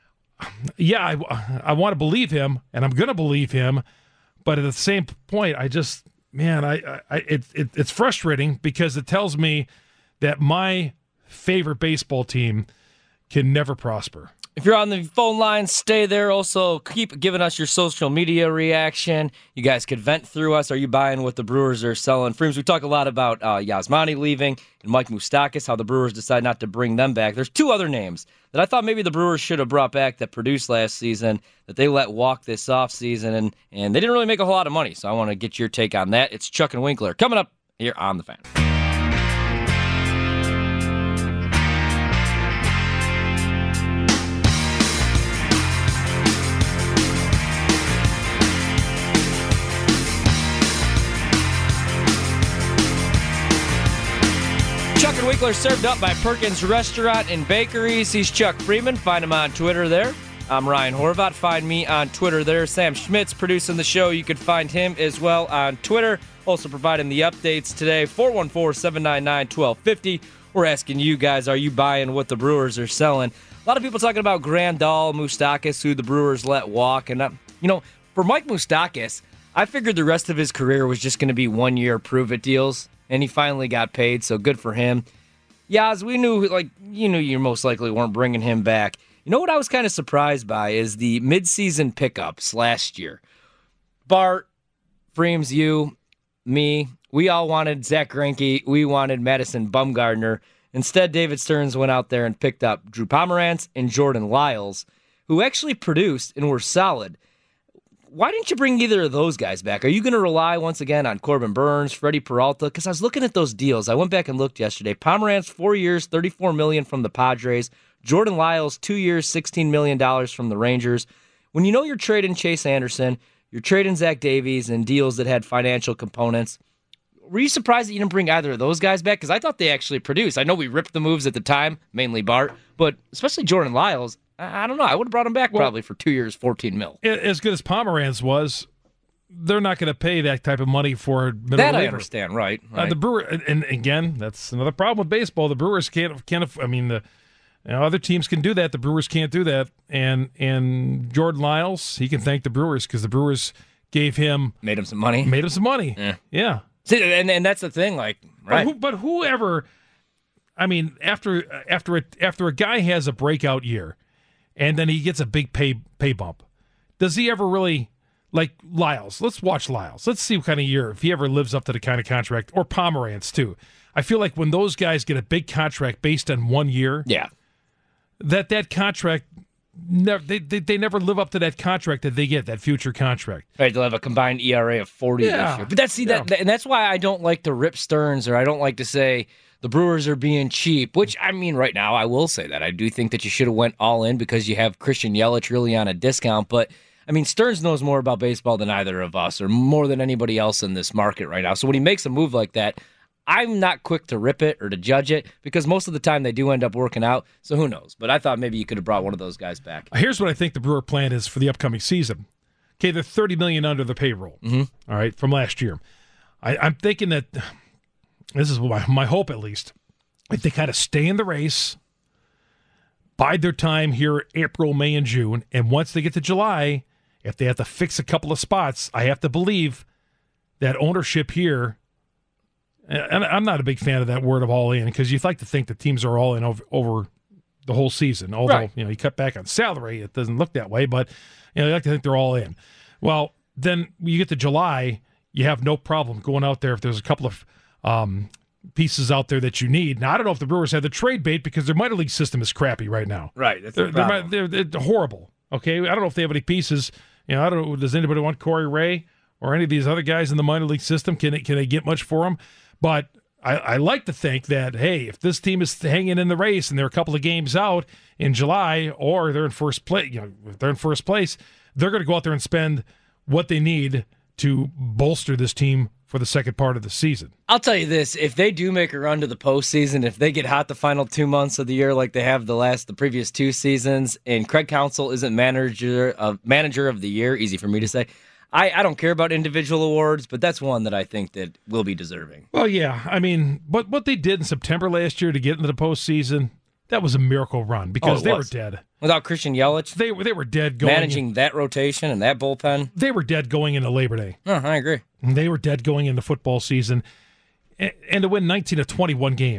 yeah, I, I want to believe him, and I'm going to believe him. But at the same point, I just, man, I, I it, it it's frustrating because it tells me that my favorite baseball team can never prosper. If you're on the phone line, stay there. Also, keep giving us your social media reaction. You guys could vent through us. Are you buying what the Brewers are selling? Freems, we talk a lot about uh, Yasmani leaving and Mike Moustakas, how the Brewers decide not to bring them back. There's two other names that I thought maybe the Brewers should have brought back that produced last season that they let walk this offseason, and, and they didn't really make a whole lot of money. So I want to get your take on that. It's Chuck and Winkler coming up here on The Fan. Chuck and Winkler served up by Perkins Restaurant and Bakeries. He's Chuck Freeman. Find him on Twitter there. I'm Ryan Horvat. Find me on Twitter there. Sam Schmidt's producing the show. You can find him as well on Twitter. Also providing the updates today. four one four, seven nine nine, one two five zero. We're asking you guys, are you buying what the Brewers are selling? A lot of people talking about Grandal, Moustakas, who the Brewers let walk. And, uh, you know, for Mike Moustakas, I figured the rest of his career was just going to be one-year prove-it deals. And he finally got paid, so good for him. Yaz, we knew, like, you knew you most likely weren't bringing him back. You know what I was kind of surprised by is the midseason pickups last year. Bart, Freems, you, me, we all wanted Zach Greinke. We wanted Madison Bumgarner. Instead, David Stearns went out there and picked up Drew Pomerantz and Jordan Lyles, who actually produced and were solid. Why didn't you bring either of those guys back? Are you going to rely once again on Corbin Burns, Freddie Peralta? Because I was looking at those deals. I went back and looked yesterday. Pomerantz, four years, thirty-four million dollars from the Padres. Jordan Lyles, two years, sixteen million dollars from the Rangers. When you know you're trading Chase Anderson, you're trading Zach Davies and deals that had financial components, were you surprised that you didn't bring either of those guys back? Because I thought they actually produced. I know we ripped the moves at the time, mainly Bart, but especially Jordan Lyles. I don't know. I would have brought him back well, probably for two years, fourteen mil. As good as Pomerantz was, they're not going to pay that type of money for middle that reliever. I understand, right? right. Uh, the Brewer, and again, that's another problem with baseball. The Brewers can't can't. I mean, the you know, other teams can do that. The Brewers can't do that. And and Jordan Lyles, he can thank the Brewers because the Brewers gave him made him some money. Made him some money. Yeah. yeah. See, and and that's the thing, like, right? But, who, but whoever, I mean, after after a, after a guy has a breakout year. And then he gets a big pay pay bump. Does he ever really, like Lyles? Let's watch Lyles. Let's see what kind of year, if he ever lives up to the kind of contract, or Pomerantz too. I feel like when those guys get a big contract based on one year, yeah, that that contract, never, they, they they never live up to that contract that they get, that future contract. Right, they'll have a combined E R A of forty yeah. this year. But that's see yeah. that, and that's why I don't like to rip Stearns, or I don't like to say the Brewers are being cheap, which, I mean, right now, I will say that. I do think that you should have went all in because you have Christian Yelich really on a discount. But, I mean, Stearns knows more about baseball than either of us, or more than anybody else in this market right now. So when he makes a move like that, I'm not quick to rip it or to judge it because most of the time they do end up working out. So who knows? But I thought maybe you could have brought one of those guys back. Here's what I think the Brewer plan is for the upcoming season. Okay, they're thirty million dollars under the payroll, mm-hmm. all right, from last year. I, I'm thinking that, this is my, my hope at least, if they kind of stay in the race, bide their time here April, May, and June, and once they get to July, if they have to fix a couple of spots, I have to believe that ownership here, and I'm not a big fan of that word of all in, because you'd like to think the teams are all in over, over the whole season. Although, right. you know, you cut back on salary, it doesn't look that way, but you know, you like to think they're all in. Well, then when you get to July, you have no problem going out there if there's a couple of um, pieces out there that you need. Now, I don't know if the Brewers have the trade bait because their minor league system is crappy right now. Right. That's they're, the problem. They're, they're, they're horrible. Okay, I don't know if they have any pieces. You know, I don't know. Does anybody want Corey Ray or any of these other guys in the minor league system? Can they, can they get much for them? But I, I like to think that, hey, if this team is hanging in the race and they're a couple of games out in July, or they're in first place, you know, if they're in first place, they're going to go out there and spend what they need to bolster this team for the second part of the season. I'll tell you this, if they do make a run to the postseason, if they get hot the final two months of the year like they have the last the previous two seasons, and Craig Counsell isn't manager of manager of the year, easy for me to say, I, I don't care about individual awards, but that's one that I think that will be deserving. Well, yeah, I mean, but what they did in September last year to get into the postseason, that was a miracle run because oh, they was. were dead. Without Christian Yelich? They were they were dead going. Managing that rotation and that bullpen? They were dead going into Labor Day. Oh, I agree. And they were dead going into football season. And, and to win nineteen of twenty-one games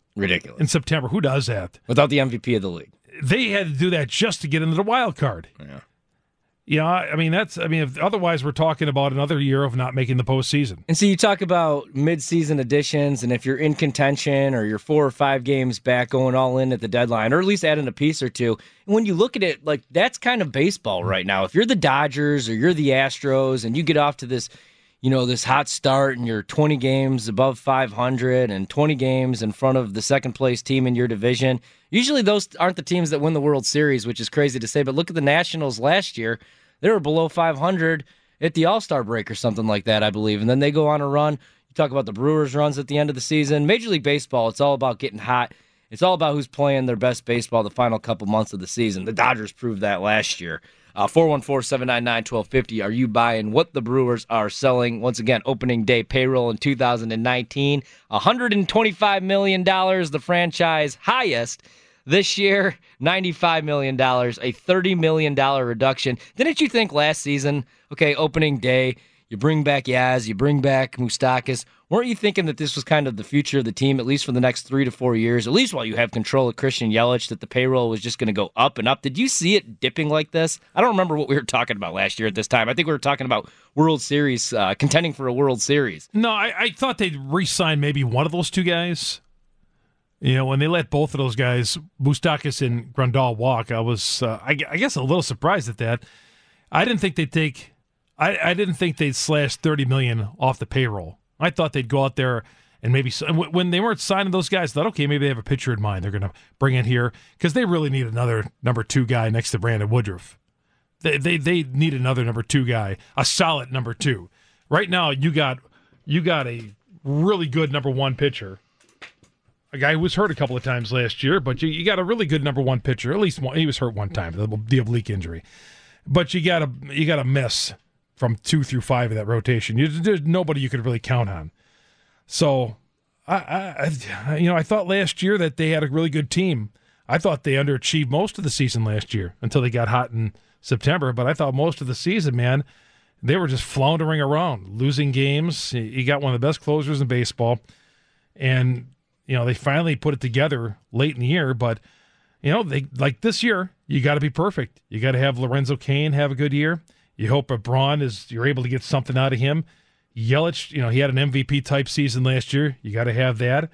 Ridiculous. In September. Who does that? Without the M V P of the league. They had to do that just to get into the wild card. Yeah. Yeah, I mean, that's, I mean, if, otherwise we're talking about another year of not making the postseason. And so you talk about midseason additions, and if you're in contention or you're four or five games back going all in at the deadline, or at least adding a piece or two, and when you look at it, like, that's kind of baseball right now. If you're the Dodgers or you're the Astros and you get off to this, you know, this hot start and you're twenty games above five hundred and twenty games in front of the second place team in your division, usually those aren't the teams that win the World Series, which is crazy to say, but look at the Nationals last year. They were below five hundred at the All-Star break or something like that, I believe. And then they go on a run. You talk about the Brewers' runs at the end of the season. Major League Baseball, it's all about getting hot. It's all about who's playing their best baseball the final couple months of the season. The Dodgers proved that last year. Uh, four one four, seven nine nine, one two five zero. Are you buying what the Brewers are selling? Once again, opening day payroll in two thousand nineteen. one hundred twenty-five million dollars, the franchise highest. This year, ninety-five million dollars, a thirty million dollars reduction. Didn't you think last season, okay, opening day, you bring back Yaz, you bring back Moustakas. Weren't you thinking that this was kind of the future of the team, at least for the next three to four years, at least while you have control of Christian Yelich, that the payroll was just going to go up and up? Did you see it dipping like this? I don't remember what we were talking about last year at this time. I think we were talking about World Series, uh, contending for a World Series. No, I, I thought they'd re-sign maybe one of those two guys. You know, when they let both of those guys, Moustakas and Grandal, walk, I was, uh, I, I guess, a little surprised at that. I didn't think they'd take, I, I didn't think they'd slash thirty million dollars off the payroll. I thought they'd go out there and maybe, when they weren't signing those guys, I thought, okay, maybe they have a pitcher in mind they're going to bring in here, because they really need another number two guy next to Brandon Woodruff. They, they they need another number two guy, a solid number two. Right now, you got you got a really good number one pitcher. A guy who was hurt a couple of times last year, but you, you got a really good number one pitcher. At least one, he was hurt one time, the, the oblique injury. But you got a you got a miss from two through five of that rotation. You, there's nobody you could really count on. So, I, I, I you know I thought last year that they had a really good team. I thought they underachieved most of the season last year until they got hot in September. But I thought most of the season, man, they were just floundering around, losing games. You got one of the best closers in baseball, and you know, they finally put it together late in the year, but, you know, they like this year, you got to be perfect. You got to have Lorenzo Cain have a good year. You hope a Braun is, you're able to get something out of him. Yelich, you know, he had an M V P type season last year. You got to have that.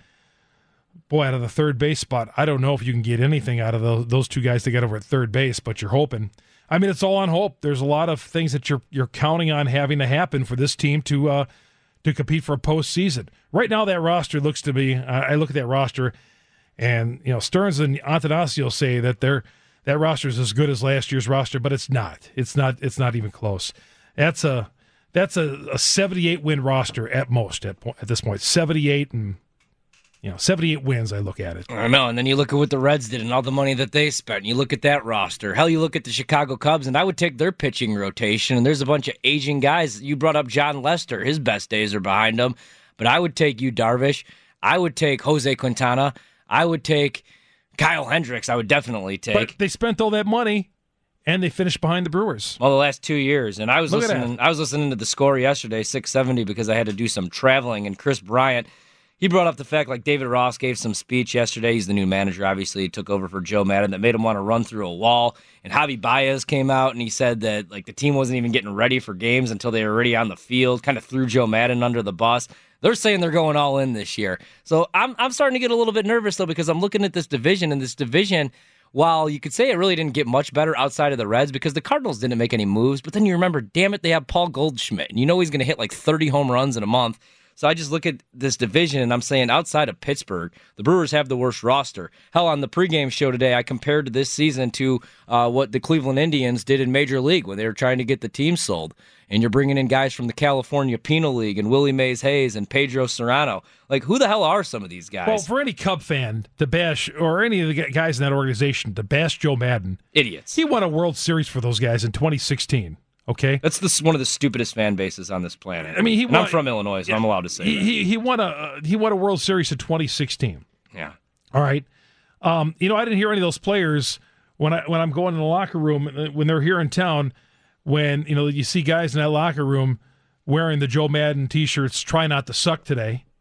Boy, out of the third base spot, I don't know if you can get anything out of those, those two guys to get over at third base, but you're hoping. I mean, it's all on hope. There's a lot of things that you're you're counting on having to happen for this team to uh, to compete for a postseason. Right now, that roster looks to be, uh, I look at that roster, and, you know, Stearns and Antanasio say that they're, that roster is as good as last year's roster, but it's not. It's not It's not even close. That's a that's a, a seventy-eight win roster at most at, at this point. seventy-eight and, you know, seventy-eight wins, I look at it. I know, and then you look at what the Reds did and all the money that they spent, and you look at that roster. Hell, you look at the Chicago Cubs, and I would take their pitching rotation, and there's a bunch of aging guys. You brought up John Lester. His best days are behind him. But I would take Yu Darvish. I would take Jose Quintana. I would take Kyle Hendricks. I would definitely take. But they spent all that money, and they finished behind the Brewers. Well, the last two years. And I was Look listening I was listening to the score yesterday, six seventy, because I had to do some traveling. And Chris Bryant, he brought up the fact, like David Ross gave some speech yesterday. He's the new manager, obviously. He took over for Joe Madden, that made him want to run through a wall. And Javi Baez came out, and he said that like the team wasn't even getting ready for games until they were already on the field, kind of threw Joe Madden under the bus. They're saying they're going all in this year. So I'm I'm starting to get a little bit nervous, though, because I'm looking at this division, and this division, while you could say it really didn't get much better outside of the Reds because the Cardinals didn't make any moves, but then you remember, damn it, they have Paul Goldschmidt, and you know he's going to hit like thirty home runs in a month. So I just look at this division, and I'm saying outside of Pittsburgh, the Brewers have the worst roster. Hell, on the pregame show today, I compared this season to uh, what the Cleveland Indians did in Major League when they were trying to get the team sold. And you're bringing in guys from the California Penal League and Willie Mays Hayes and Pedro Serrano. Like, who the hell are some of these guys? Well, for any Cub fan to bash, or any of the guys in that organization to bash Joe Madden, idiots. He won a World Series for those guys in twenty sixteen. Okay, that's the, one of the stupidest fan bases on this planet. I mean, he and won, I'm from Illinois, so yeah, I'm allowed to say he, that. He he won a uh, he won a World Series in twenty sixteen. Yeah. All right. Um, you know, I didn't hear any of those players when I when I'm going in the locker room when they're here in town. When you know you see guys in that locker room wearing the Joe Madden T-shirts, "Try not to suck today."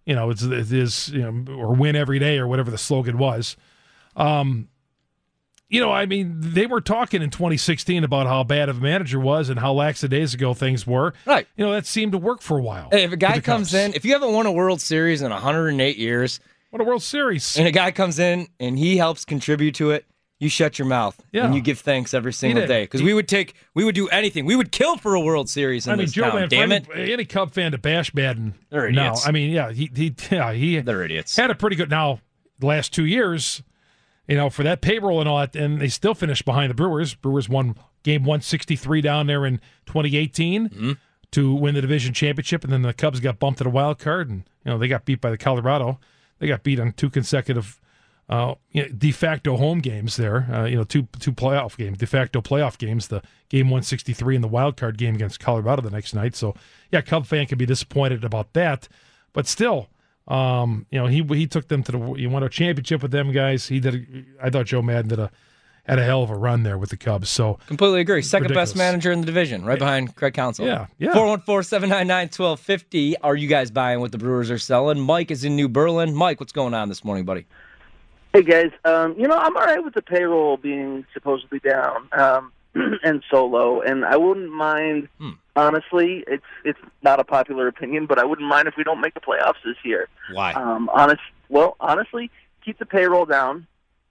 You know, it's it is you know, or win every day or whatever the slogan was. Um, you know, I mean, they were talking in twenty sixteen about how bad of a manager was and how lackadaisical things were. Right. You know, that seemed to work for a while. Hey, if a guy comes in, if you haven't won a World Series in one hundred eight years, what a World Series, and a guy comes in and he helps contribute to it, you shut your mouth yeah. and you give thanks every single day. Because we would take, we would do anything. We would kill for a World Series in I mean, this Joe, town. man, Damn any, it! any Cub fan to bash Madden. They're idiots. No, I mean, yeah, he, he, yeah, he. They're idiots. Had a pretty good now. The last two years, you know, for that payroll and all that, and they still finished behind the Brewers. Brewers won game one sixty-three down there in twenty eighteen mm-hmm. to win the division championship, and then the Cubs got bumped to the wild card, and you know they got beat by the Colorado. They got beat on two consecutive. Uh, you know, de facto home games there, uh, you know, two two playoff games, de facto playoff games, the game one sixty-three and the wild card game against Colorado the next night. So, yeah, Cub fan can be disappointed about that, but still, um, you know, he he took them to the, he won a championship with them guys. He did, a, I thought Joe Madden did a had a hell of a run there with the Cubs. So completely agree. Second ridiculous. best manager in the division, right yeah. behind Craig Counsell. Yeah, yeah. four one four, seven nine nine, one two five zero. Are you guys buying what the Brewers are selling? Mike is in New Berlin. Mike, what's going on this morning, buddy? Hey, guys. Um, you know, I'm all right with the payroll being supposedly down um, and so low, and I wouldn't mind, hmm. honestly, it's it's not a popular opinion, but I wouldn't mind if we don't make the playoffs this year. Why? Um, honest, well, honestly, keep the payroll down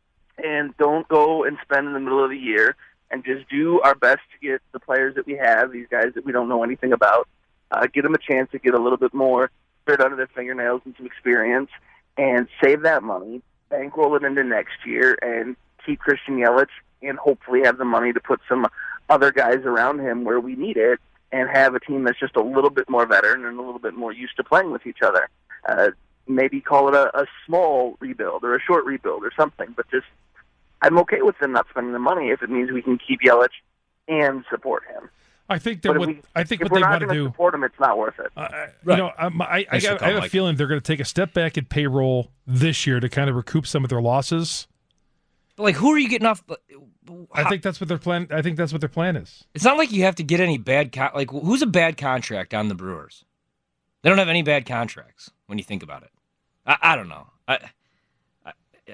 and don't go and spend in the middle of the year and just do our best to get the players that we have, these guys that we don't know anything about, uh, get them a chance to get a little bit more dirt under their fingernails and some experience, and save that money. Bankroll it into next year and keep Christian Yelich and hopefully have the money to put some other guys around him where we need it and have a team that's just a little bit more veteran and a little bit more used to playing with each other. Uh, maybe call it a, a small rebuild or a short rebuild or something, but just I'm okay with them not spending the money if it means we can keep Yelich and support him. I think that what we, I think if what we're they not want to do. Support them, it's not worth it. Uh, right. You know, I, I, I, got, I have a feeling they're going to take a step back in payroll this year to kind of recoup some of their losses. But like, who are you getting off? How, I think that's what their plan. I think that's what their plan is. It's not like you have to get any bad. Con- like, who's a bad contract on the Brewers? They don't have any bad contracts when you think about it. I, I don't know. I, I,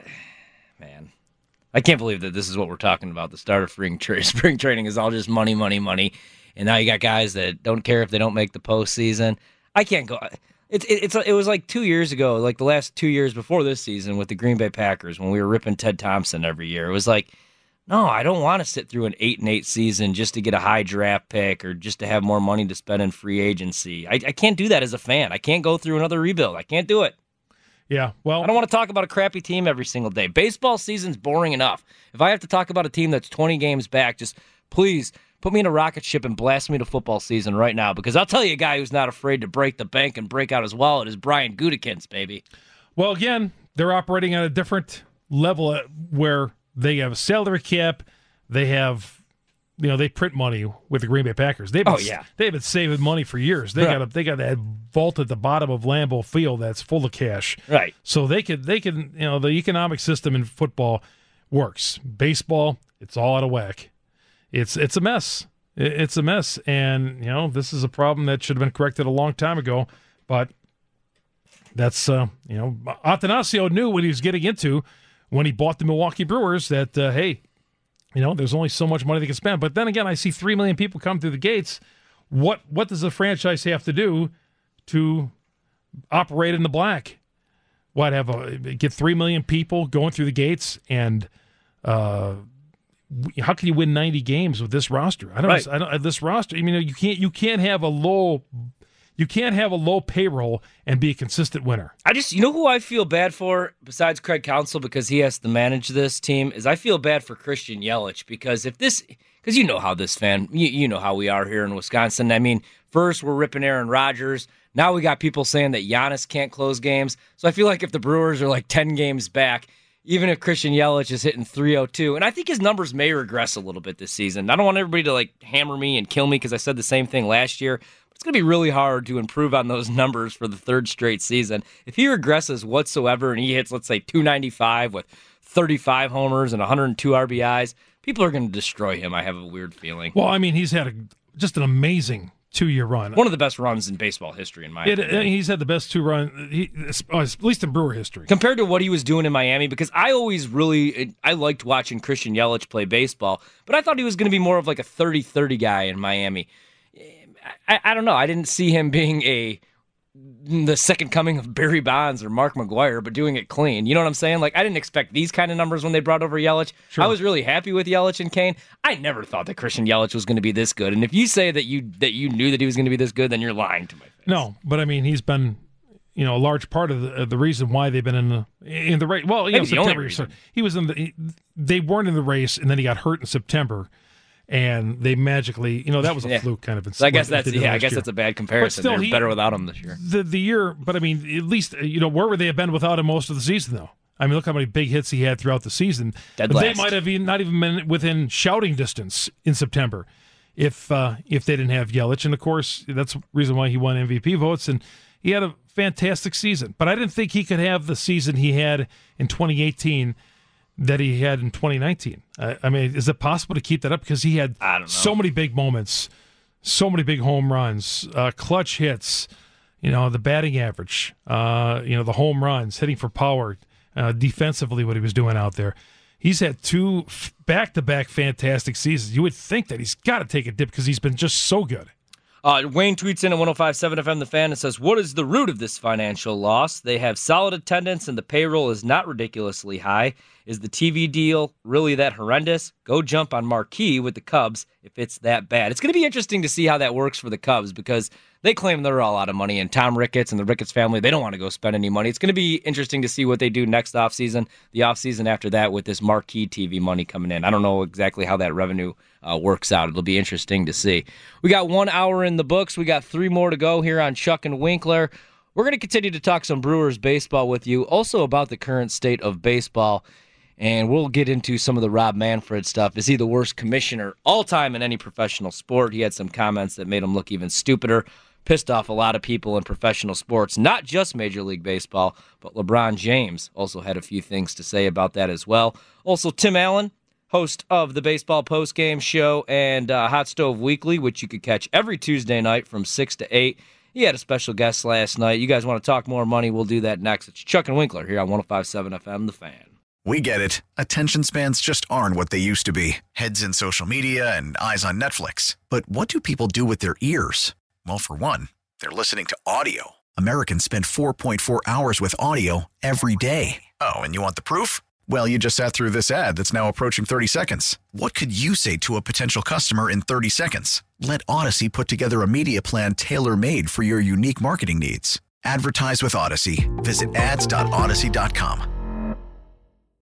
man. I can't believe that this is what we're talking about. The start of spring, tra- spring training is all just money, money, money. And now you got guys that don't care if they don't make the postseason. I can't go. It's it, it's it was like two years ago, like the last two years before this season with the Green Bay Packers when we were ripping Ted Thompson every year. It was like, no, I don't want to sit through an eight and eight season just to get a high draft pick or just to have more money to spend in free agency. I, I can't do that as a fan. I can't go through another rebuild. I can't do it. Yeah, well, I don't want to talk about a crappy team every single day. Baseball season's boring enough. If I have to talk about a team that's twenty games back, just please put me in a rocket ship and blast me to football season right now, because I'll tell you a guy who's not afraid to break the bank and break out his wallet is Brian Gutekunst, baby. Well, again, they're operating at a different level where they have a salary cap, they have, you know, they print money with the Green Bay Packers. They've been, oh yeah, they've been saving money for years. They right. got a, they got that vault at the bottom of Lambeau Field that's full of cash. Right. So they could they can you know the economic system in football works. Baseball, it's all out of whack. It's it's a mess. It's a mess, and you know this is a problem that should have been corrected a long time ago. But that's uh, you know Atanasio knew what he was getting into when he bought the Milwaukee Brewers. That uh, hey. You know, there's only so much money they can spend. But then again, I see three million people come through the gates. What what does the franchise have to do to operate in the black? What, have a, get three million people going through the gates? And uh, how can you win ninety games with this roster? I don't. Right. I don't. This roster. I mean, you can't. You can't have a low. You can't have a low payroll and be a consistent winner. I just, you know who I feel bad for besides Craig Counsell, because he has to manage this team, is I feel bad for Christian Yelich, because if this, because you know how this fan, you, you know how we are here in Wisconsin. I mean, first we're ripping Aaron Rodgers. Now we got people saying that Giannis can't close games. So I feel like if the Brewers are like ten games back, even if Christian Yelich is hitting three oh two, and I think his numbers may regress a little bit this season. I don't want everybody to like hammer me and kill me because I said the same thing last year. It's going to be really hard to improve on those numbers for the third straight season. If he regresses whatsoever and he hits, let's say, two ninety-five with thirty-five homers and one hundred two R B Is, people are going to destroy him. I have a weird feeling. Well, I mean, he's had a, just an amazing two-year run. One of the best runs in baseball history, in my it, opinion. He's had the best two run, he, at least in Brewer history. Compared to what he was doing in Miami, because I always really, I liked watching Christian Yelich play baseball, but I thought he was going to be more of like a thirty thirty guy in Miami. I, I don't know. I didn't see him being a the second coming of Barry Bonds or Mark McGwire, but doing it clean. You know what I'm saying? Like, I didn't expect these kind of numbers when they brought over Yelich. Sure. I was really happy with Yelich and Kane. I never thought that Christian Yelich was going to be this good. And if you say that you that you knew that he was going to be this good, then you're lying to my face. No, but I mean, he's been, you know, a large part of the, uh, the reason why they've been in the in the race. Well, you Maybe know, the only September. reason. So he was in the. He, they weren't in the race, and then he got hurt in September. And they magically, you know, that was a Yeah. fluke kind of. In, So I guess what that's they did yeah. I last guess year. that's a bad comparison. still, They're he- better without him this year. The the year, but I mean, at least you know where would they have been without him most of the season, though? I mean, look how many big hits he had throughout the season. Dead But they last. might have even, not even been within shouting distance in September if uh, if they didn't have Yelich. And of course, that's the reason why he won M V P votes. And he had a fantastic season. But I didn't think he could have the season he had in twenty eighteen that he had in twenty nineteen. I, I mean, is it possible to keep that up? Because he had I don't know. so many big moments, so many big home runs, uh, clutch hits, you know, the batting average, uh, you know, the home runs, hitting for power, uh, defensively, what he was doing out there. He's had two f- back-to-back fantastic seasons. You would think that he's got to take a dip because he's been just so good. Uh, Wayne tweets in at one oh five point seven F M The Fan and says, what is the root of this financial loss? They have solid attendance and the payroll is not ridiculously high. Is the T V deal really that horrendous? Go jump on Marquee with the Cubs if it's that bad. It's going to be interesting to see how that works for the Cubs because they claim they're all out of money, and Tom Ricketts and the Ricketts family, they don't want to go spend any money. It's going to be interesting to see what they do next offseason, the offseason after that with this Marquee T V money coming in. I don't know exactly how that revenue uh, works out. It'll be interesting to see. We got one hour in the books. We got three more to go here on Chuck and Winkler. We're going to continue to talk some Brewers baseball with you, also about the current state of baseball. And we'll get into some of the Rob Manfred stuff. Is he the worst commissioner all time in any professional sport? He had some comments that made him look even stupider, pissed off a lot of people in professional sports, not just Major League Baseball, but LeBron James also had a few things to say about that as well. Also, Tim Allen, host of the Baseball Postgame Show and uh, Hot Stove Weekly, which you could catch every Tuesday night from six to eight. He had a special guest last night. You guys want to talk more money? We'll do that next. It's Chuck and Winkler here on one oh five point seven F M The Fan. We get it. Attention spans just aren't what they used to be. Heads in social media and eyes on Netflix. But what do people do with their ears? Well, for one, they're listening to audio. Americans spend four point four hours with audio every day. Oh, and you want the proof? Well, you just sat through this ad that's now approaching thirty seconds. What could you say to a potential customer in thirty seconds? Let Odyssey put together a media plan tailor-made for your unique marketing needs. Advertise with Odyssey. Visit ads dot odyssey dot com.